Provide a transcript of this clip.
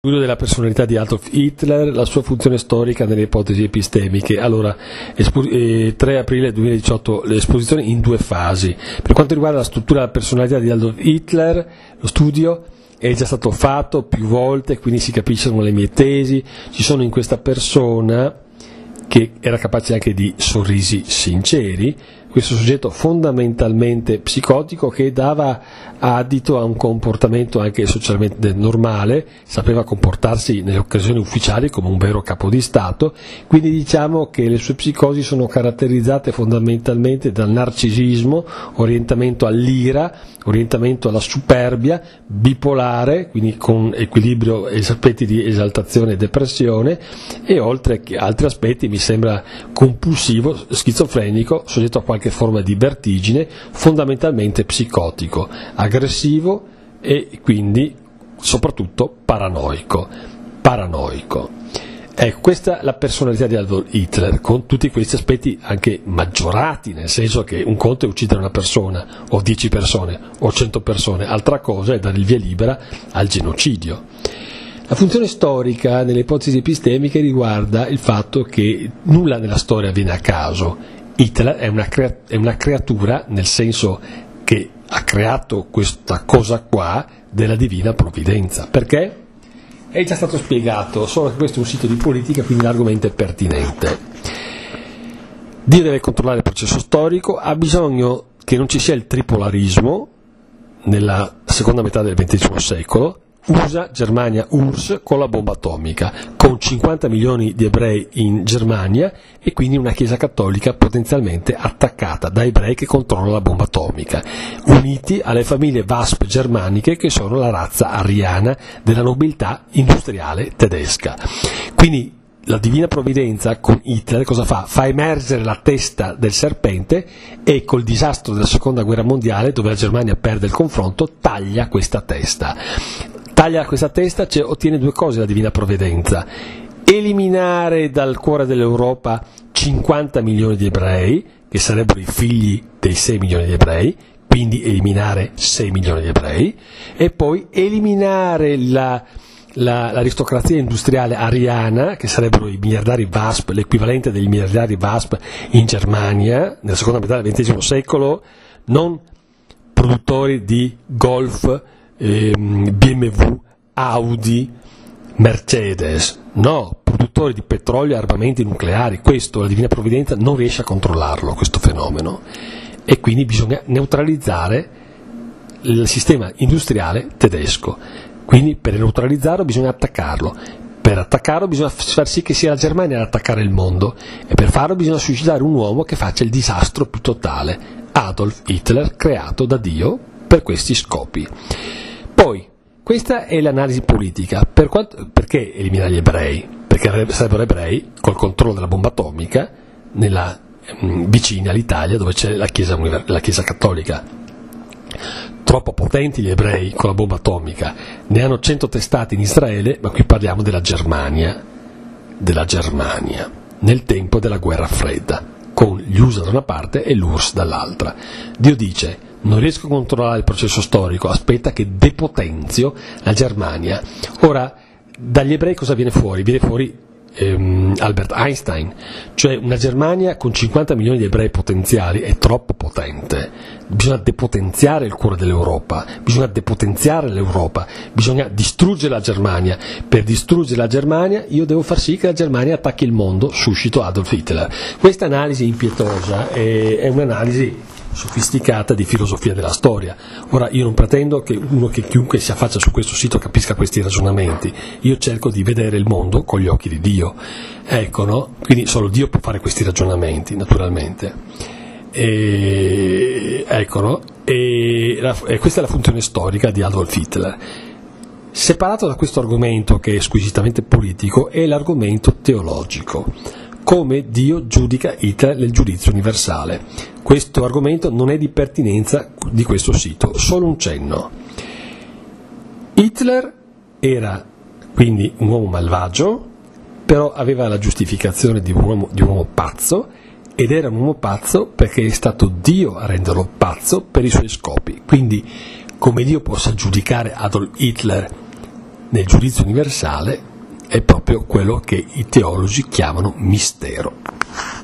Studio della personalità di Adolf Hitler, la sua funzione storica nelle ipotesi epistemiche. Allora, 3 aprile 2018, l'esposizione in 2 fasi. Per quanto riguarda la struttura della personalità di Adolf Hitler, lo studio è già stato fatto più volte, quindi si capiscono le mie tesi. Ci sono in questa persona, che era capace anche di sorrisi sinceri, questo soggetto fondamentalmente psicotico che dava adito a un comportamento anche socialmente normale, sapeva comportarsi nelle occasioni ufficiali come un vero capo di Stato, quindi diciamo che le sue psicosi sono caratterizzate fondamentalmente dal narcisismo, orientamento all'ira, orientamento alla superbia, bipolare, quindi con equilibrio e aspetti di esaltazione e depressione, e oltre che altri aspetti mi sembra compulsivo, schizofrenico, soggetto a qualche forma di vertigine, fondamentalmente psicotico, aggressivo e quindi soprattutto paranoico. Ecco, questa è la personalità di Adolf Hitler, con tutti questi aspetti anche maggiorati, nel senso che un conto è uccidere una persona, o 10 persone, o 100 persone, altra cosa è dare il via libera al genocidio. La funzione storica nelle ipotesi epistemiche riguarda il fatto che nulla nella storia viene a caso. Hitler è una creatura, nel senso che ha creato questa cosa qua della divina provvidenza. Perché? È già stato spiegato, solo che questo è un sito di politica, quindi l'argomento è pertinente. Dio deve controllare il processo storico, ha bisogno che non ci sia il tripolarismo nella seconda metà del XX secolo, USA, Germania, URSS con la bomba atomica, con 50 milioni di ebrei in Germania e quindi una Chiesa cattolica potenzialmente attaccata da ebrei che controllano la bomba atomica, uniti alle famiglie WASP germaniche che sono la razza ariana della nobiltà industriale tedesca. Quindi la divina provvidenza con Hitler cosa fa? Fa emergere la testa del serpente e col disastro della seconda guerra mondiale, dove la Germania perde il confronto, taglia questa testa, ottiene 2 cose la divina provvidenza: eliminare dal cuore dell'Europa 50 milioni di ebrei, che sarebbero i figli dei 6 milioni di ebrei, quindi eliminare 6 milioni di ebrei, e poi eliminare l'aristocrazia industriale ariana, che sarebbero i miliardari WASP, l'equivalente dei miliardari WASP in Germania, nella seconda metà del XX secolo, non produttori di Golf, BMW, Audi, Mercedes, no, produttori di petrolio e armamenti nucleari. Questo la divina provvidenza non riesce a controllarlo, questo fenomeno, e quindi bisogna neutralizzare il sistema industriale tedesco. Quindi per neutralizzarlo bisogna attaccarlo, per attaccarlo bisogna far sì che sia la Germania ad attaccare il mondo, e per farlo bisogna suscitare un uomo che faccia il disastro più totale, Adolf Hitler, creato da Dio per questi scopi. Poi, questa è l'analisi politica. Perché eliminare gli ebrei? Perché sarebbero ebrei col controllo della bomba atomica vicini all'Italia, dove c'è la Chiesa cattolica. Troppo potenti gli ebrei con la bomba atomica, ne hanno 100 testate in Israele, ma qui parliamo della Germania, nel tempo della guerra fredda, con gli USA da una parte e l'URSS dall'altra. Dio dice: non riesco a controllare il processo storico, aspetta che depotenzio la Germania. Ora, dagli ebrei cosa viene fuori? Viene fuori Albert Einstein, cioè una Germania con 50 milioni di ebrei potenziali è troppo potente, bisogna depotenziare il cuore dell'Europa, bisogna depotenziare l'Europa, bisogna distruggere la Germania. Per distruggere la Germania io devo far sì che la Germania attacchi il mondo, suscito Adolf Hitler. Questa analisi impietosa è un'analisi sofisticata di filosofia della storia. Ora, io non pretendo che chiunque si affaccia su questo sito capisca questi ragionamenti, io cerco di vedere il mondo con gli occhi di Dio, ecco, no? Quindi solo Dio può fare questi ragionamenti, naturalmente, ecco, no? E questa è la funzione storica di Adolf Hitler. Separato da questo argomento, che è squisitamente politico, è l'argomento teologico: come Dio giudica Hitler nel giudizio universale. Questo argomento non è di pertinenza di questo sito, solo un cenno. Hitler era quindi un uomo malvagio, però aveva la giustificazione di un uomo pazzo, ed era un uomo pazzo perché è stato Dio a renderlo pazzo per i suoi scopi. Quindi, come Dio possa giudicare Adolf Hitler nel giudizio universale è proprio quello che i teologi chiamano mistero.